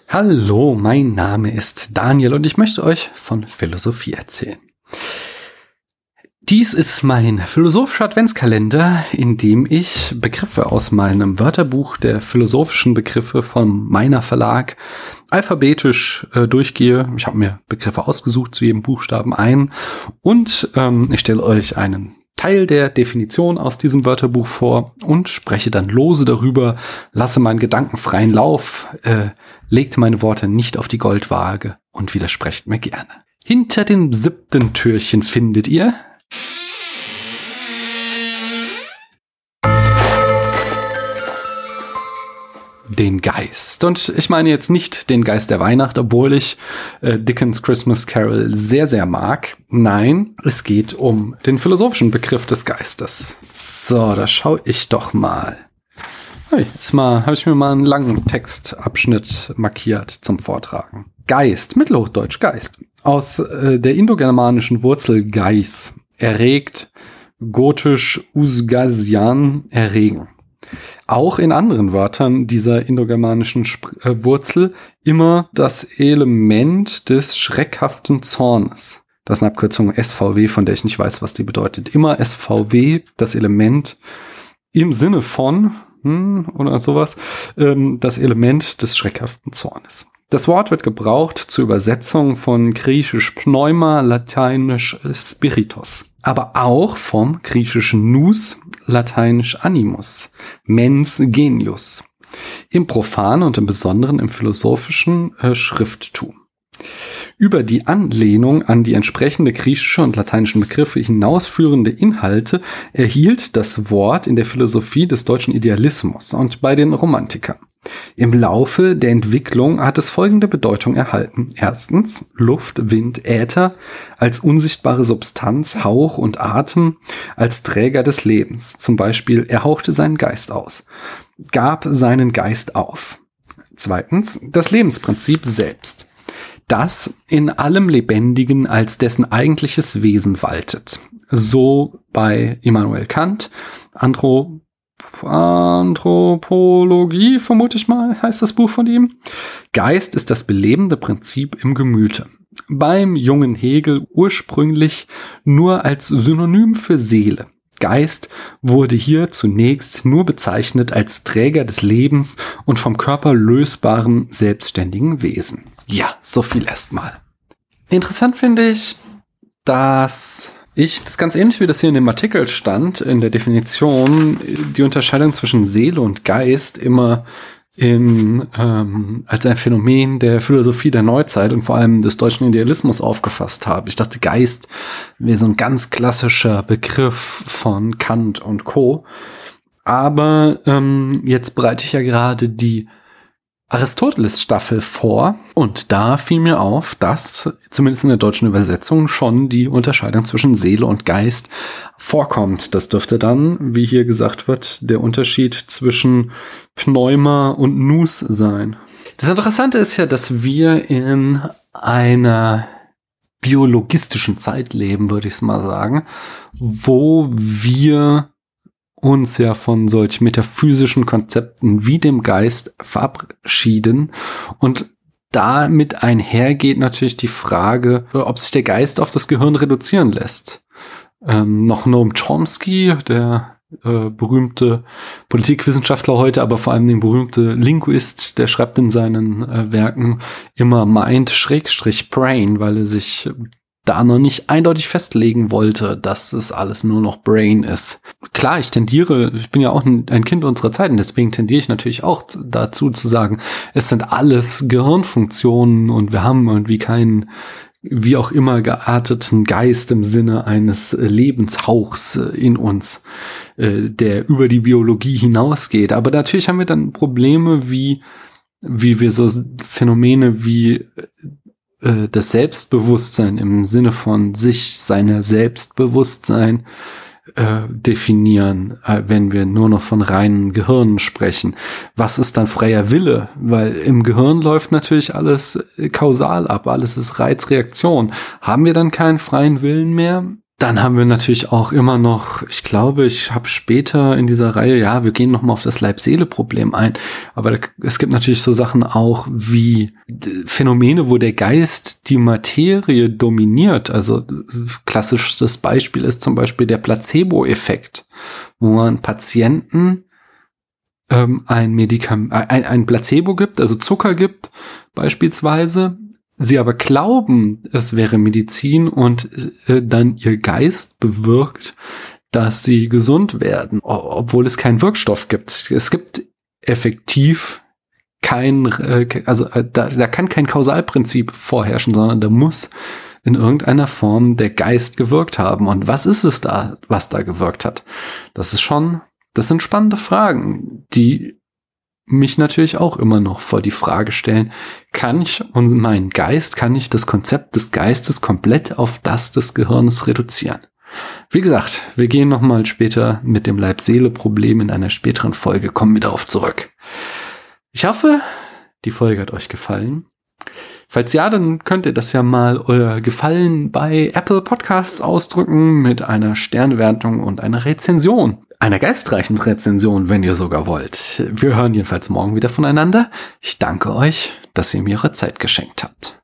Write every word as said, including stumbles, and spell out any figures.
Hallo, mein Name ist Daniel und ich möchte euch von Philosophie erzählen. Dies ist mein philosophischer Adventskalender, in dem ich Begriffe aus meinem Wörterbuch der philosophischen Begriffe vom Meiner Verlag alphabetisch äh, durchgehe. Ich habe mir Begriffe ausgesucht zu jedem Buchstaben ein und ähm, ich stelle euch einen Teil der Definition aus diesem Wörterbuch vor und spreche dann lose darüber, lasse meinen Gedanken freien Lauf, äh, legt meine Worte nicht auf die Goldwaage und widersprecht mir gerne. Hinter dem siebten Türchen findet ihr den Geist. Und ich meine jetzt nicht den Geist der Weihnacht, obwohl ich äh, Dickens Christmas Carol sehr, sehr mag. Nein, es geht um den philosophischen Begriff des Geistes. So, da schaue ich doch mal. Hey, ist mal, habe ich mir mal einen langen Textabschnitt markiert zum Vortragen. Geist, Mittelhochdeutsch Geist. Aus äh, der indogermanischen Wurzel Geis, erregt, gotisch Usgasian, erregen. Auch in anderen Wörtern dieser indogermanischen Sp- äh, Wurzel immer das Element des schreckhaften Zornes. Das ist eine Abkürzung S V W, von der ich nicht weiß, was die bedeutet. Immer S V W, das Element im Sinne von, hm, oder sowas, ähm, das Element des schreckhaften Zornes. Das Wort wird gebraucht zur Übersetzung von griechisch Pneuma, lateinisch Spiritus. Aber auch vom griechischen Nous, lateinisch Animus, Mens Genius. Im Profanen und im Besonderen im philosophischen äh, Schrifttum. Über die Anlehnung an die entsprechende griechische und lateinischen Begriffe hinausführende Inhalte erhielt das Wort in der Philosophie des deutschen Idealismus und bei den Romantikern. Im Laufe der Entwicklung hat es folgende Bedeutung erhalten. Erstens, Luft, Wind, Äther als unsichtbare Substanz, Hauch und Atem als Träger des Lebens. Zum Beispiel, er hauchte seinen Geist aus, gab seinen Geist auf. Zweitens, das Lebensprinzip selbst, das in allem Lebendigen als dessen eigentliches Wesen waltet. So bei Immanuel Kant, Andro Anthropologie, vermute ich mal, heißt das Buch von ihm. Geist ist das belebende Prinzip im Gemüte. Beim jungen Hegel ursprünglich nur als Synonym für Seele. Geist wurde hier zunächst nur bezeichnet als Träger des Lebens und vom Körper lösbaren, selbstständigen Wesen. Ja, so viel erstmal. Interessant finde ich, dass ich, das ist ganz ähnlich wie das hier in dem Artikel stand, in der Definition, die Unterscheidung zwischen Seele und Geist immer in, ähm, als ein Phänomen der Philosophie der Neuzeit und vor allem des deutschen Idealismus aufgefasst habe. Ich dachte, Geist wäre so ein ganz klassischer Begriff von Kant und Co. Aber ähm, jetzt bereite ich ja gerade die Aristoteles-Staffel vor und da fiel mir auf, dass zumindest in der deutschen Übersetzung schon die Unterscheidung zwischen Seele und Geist vorkommt. Das dürfte dann, wie hier gesagt wird, der Unterschied zwischen Pneuma und Nous sein. Das Interessante ist ja, dass wir in einer biologistischen Zeit leben, würde ich es mal sagen, wo wir uns ja von solch metaphysischen Konzepten wie dem Geist verabschieden und damit einhergeht natürlich die Frage, ob sich der Geist auf das Gehirn reduzieren lässt. Ähm, noch Noam Chomsky, der äh, berühmte Politikwissenschaftler heute, aber vor allem der berühmte Linguist, der schreibt in seinen äh, Werken immer Mind Schrägstrich Brain, weil er sich da noch nicht eindeutig festlegen wollte, dass es alles nur noch Brain ist. Klar, ich tendiere, ich bin ja auch ein, ein Kind unserer Zeit und deswegen tendiere ich natürlich auch dazu zu sagen, es sind alles Gehirnfunktionen und wir haben irgendwie keinen, wie auch immer gearteten Geist im Sinne eines Lebenshauchs in uns, der über die Biologie hinausgeht. Aber natürlich haben wir dann Probleme, wie, wie wir so Phänomene wie das Selbstbewusstsein im Sinne von sich, seiner Selbstbewusstsein äh, definieren, äh, wenn wir nur noch von reinen Gehirnen sprechen. Was ist dann freier Wille? Weil im Gehirn läuft natürlich alles kausal ab, alles ist Reizreaktion. Haben wir dann keinen freien Willen mehr? Dann haben wir natürlich auch immer noch, ich glaube, ich habe später in dieser Reihe, ja, wir gehen nochmal auf das Leib-Seele-Problem ein, aber es gibt natürlich so Sachen auch wie Phänomene, wo der Geist die Materie dominiert. Also klassisches Beispiel ist zum Beispiel der Placebo-Effekt, wo man Patienten ähm, ein Medikament, ein, ein Placebo gibt, also Zucker gibt beispielsweise, sie aber glauben, es wäre Medizin und äh, dann ihr Geist bewirkt, dass sie gesund werden, obwohl es keinen Wirkstoff gibt. Es gibt effektiv kein, äh, also äh, da, da kann kein Kausalprinzip vorherrschen, sondern da muss in irgendeiner Form der Geist gewirkt haben. Und was ist es da, was da gewirkt hat? Das ist schon, das sind spannende Fragen, die mich natürlich auch immer noch vor die Frage stellen, kann ich und meinen Geist, kann ich das Konzept des Geistes komplett auf das des Gehirns reduzieren? Wie gesagt, wir gehen nochmal später mit dem Leib-Seele-Problem in einer späteren Folge, kommen wir darauf zurück. Ich hoffe, die Folge hat euch gefallen. Falls ja, dann könnt ihr das ja mal euer Gefallen bei Apple Podcasts ausdrücken mit einer Sternewertung und einer Rezension. Einer geistreichen Rezension, wenn ihr sogar wollt. Wir hören jedenfalls morgen wieder voneinander. Ich danke euch, dass ihr mir eure Zeit geschenkt habt.